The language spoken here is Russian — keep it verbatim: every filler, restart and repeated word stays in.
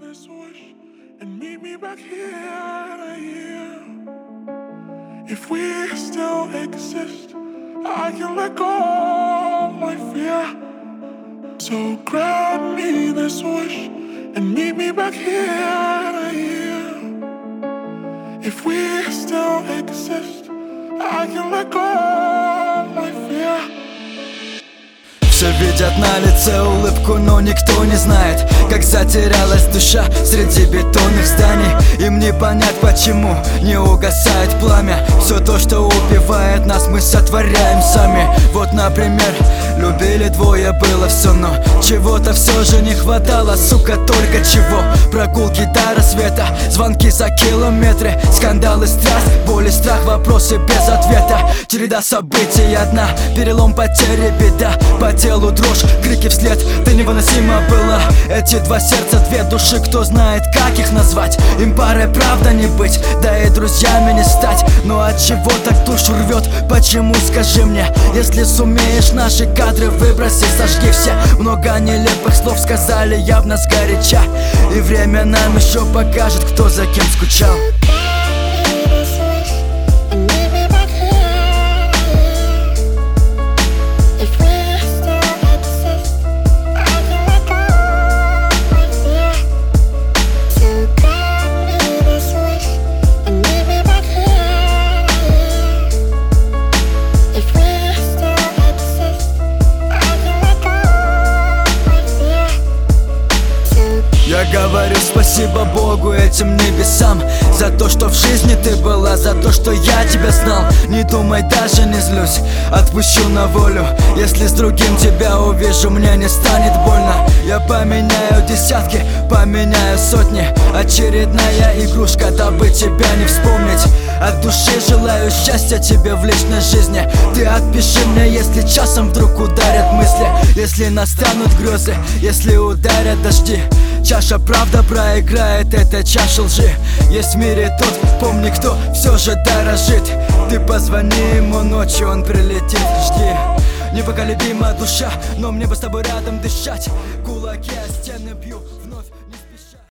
this wish and meet me back here in a year. If we still exist, I can let go of my fear. So grant me this wish and meet me back here in a year. If we still exist, I can let go of my fear. Все видят на лице улыбку, но никто не знает, как затерялась душа среди бетонных зданий. Им не понять, почему не угасает пламя. Все то, что убивает нас, мы сотворяем сами. Вот, например, любили двое, было все, но чего-то все же не хватало, сука, только чего. Прогулки до рассвета, звонки за километры, скандалы, страсть, боль и страх, вопросы без ответа. Череда событий одна, перелом, потери, беда. По телу дрожь, крики вслед, ты невыносима была. Эти два сердца, две души, кто знает, как их назвать. Им парой правда не быть, да и друзьями не стать. Но от чего так душу рвет, почему, скажи мне? Если сумеешь наши кадры выбросить, сожги все. Много нелепых слов сказали явно сгоряча, и время нам еще покажет, кто за кем скучал. Я говорю спасибо Богу, этим небесам, за то, что в жизни ты была, за то, что я тебя знал. Не думай, даже не злюсь, отпущу на волю. Если с другим тебя увижу, мне не станет больно. Я поменяю десятки, поменяю сотни. Очередная игрушка, дабы тебя не вспомнить. От души желаю счастья тебе в личной жизни. Ты отпиши мне, если часом вдруг ударят мысли, если настанут грезы, если ударят дожди. Чаша правда проиграет, это чаша лжи. Есть в мире тот, помни, кто все же дорожит. Ты позвони ему ночью, он прилетит, жди. Непоколебима душа, но мне бы с тобой рядом дышать. Кулаки о стену.